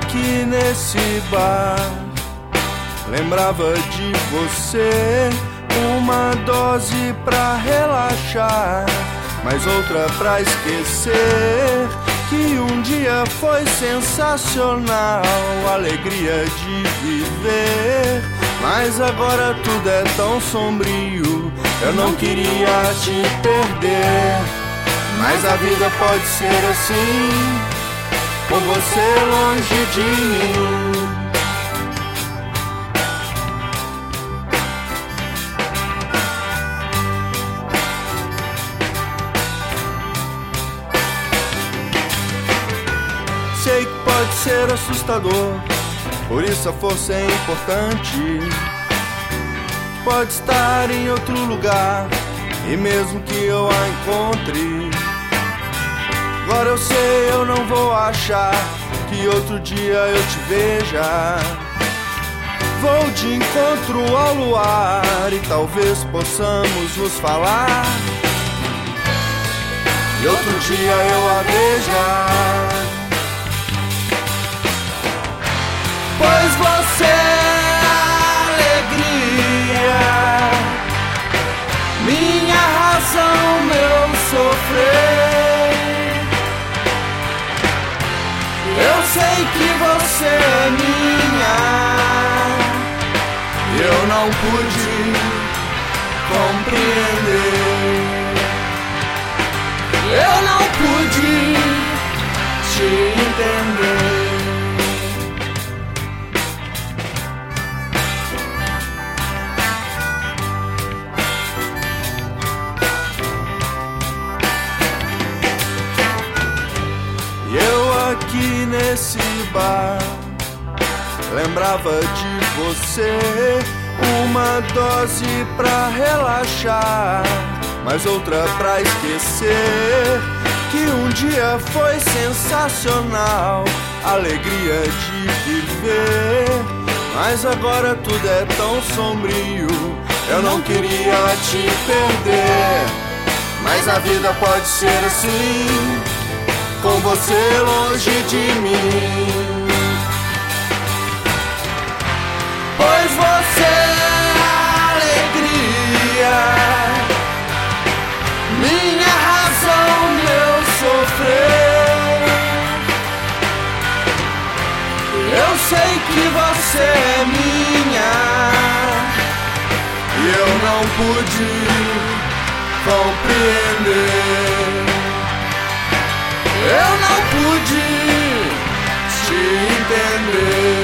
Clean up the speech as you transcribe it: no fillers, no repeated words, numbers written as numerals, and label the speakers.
Speaker 1: aqui nesse bar, lembrava de você. Uma dose pra relaxar, mais outra pra esquecer que um dia foi sensacional, alegria de viver. Mas agora tudo é tão sombrio, eu não queria te perder. Mas a vida pode ser assim, com você longe de mim. Sei que pode ser assustador, por isso a força é importante. Pode estar em outro lugar, e mesmo que eu a encontre, agora eu sei, eu não vou achar que outro dia eu te veja. Vou de encontro ao luar e talvez possamos nos falar, e outro dia eu a veja. Pois você é a alegria, minha razão, meu sofrer. Eu sei que você é minha, eu não pude compreender. Eu não pude te entender. Aqui nesse bar, lembrava de você. Uma dose pra relaxar, mais outra pra esquecer que um dia foi sensacional, alegria de viver. Mas agora tudo é tão sombrio, eu não queria te perder. Mas a vida pode ser assim, com você longe de mim. Pois você é a alegria, minha razão, meu sofrer. Eu sei que você é minha, e eu não pude compreender. Eu não pude te entender.